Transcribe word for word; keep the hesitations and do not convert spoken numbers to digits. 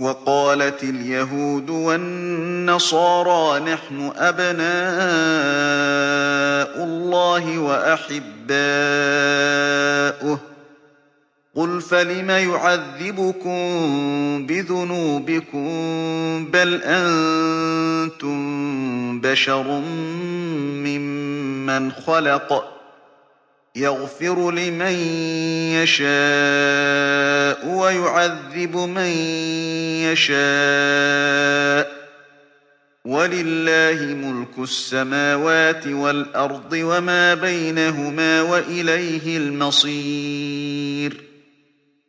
وقالت اليهود والنصارى نحن أبناء الله وأحباؤه قل فلم يعذبكم بذنوبكم بل أنتم بشر ممن خلق يغفر لمن يشاء ويعذب من يشاء ولله ملك السماوات والأرض وما بينهما وإليه المصير